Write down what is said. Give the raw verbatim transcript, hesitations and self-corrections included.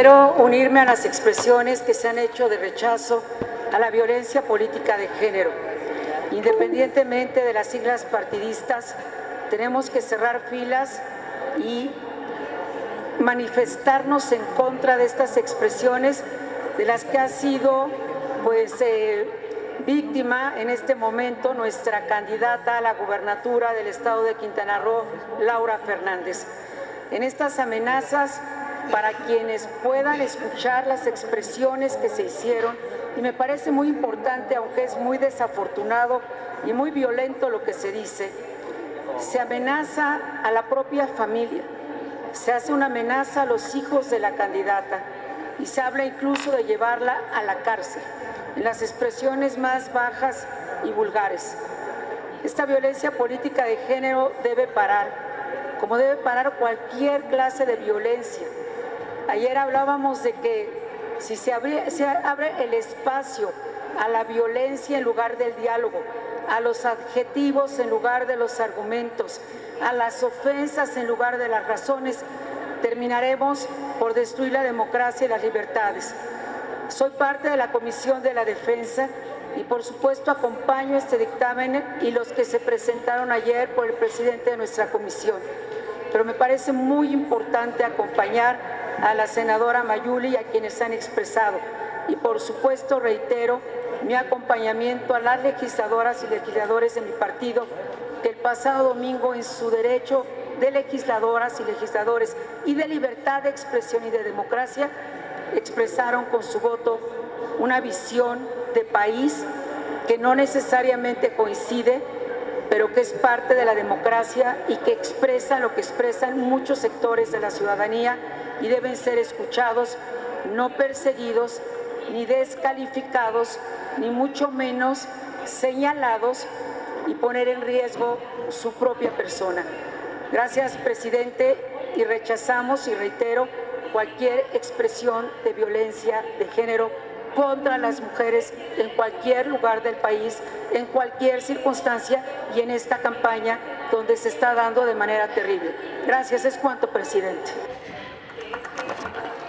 Quiero unirme a las expresiones que se han hecho de rechazo a la violencia política de género. Independientemente de las siglas partidistas, tenemos que cerrar filas y manifestarnos en contra de estas expresiones de las que ha sido pues, eh, víctima en este momento nuestra candidata a la gubernatura del estado de Quintana Roo, Laura Fernández. En estas amenazas, para quienes puedan escuchar las expresiones que se hicieron, y me parece muy importante, aunque es muy desafortunado y muy violento lo que se dice, se amenaza a la propia familia, se hace una amenaza a los hijos de la candidata y se habla incluso de llevarla a la cárcel, en las expresiones más bajas y vulgares. Esta violencia política de género debe parar, como debe parar cualquier clase de violencia. Ayer hablábamos de que si se abre, se abre el espacio a la violencia en lugar del diálogo, a los adjetivos en lugar de los argumentos, a las ofensas en lugar de las razones, terminaremos por destruir la democracia y las libertades. Soy parte de la Comisión de la Defensa y por supuesto acompaño este dictamen y los que se presentaron ayer por el presidente de nuestra comisión. Pero me parece muy importante acompañar a la senadora Mayuli y a quienes han expresado. Y por supuesto reitero mi acompañamiento a las legisladoras y legisladores de mi partido que el pasado domingo en su derecho de legisladoras y legisladores y de libertad de expresión y de democracia expresaron con su voto una visión de país que no necesariamente coincide, pero que es parte de la democracia y que expresa lo que expresan muchos sectores de la ciudadanía y deben ser escuchados, no perseguidos, ni descalificados, ni mucho menos señalados y poner en riesgo su propia persona. Gracias, presidente, y rechazamos, y reitero, cualquier expresión de violencia de género contra las mujeres en cualquier lugar del país, en cualquier circunstancia y en esta campaña donde se está dando de manera terrible. Gracias, es cuanto, presidente.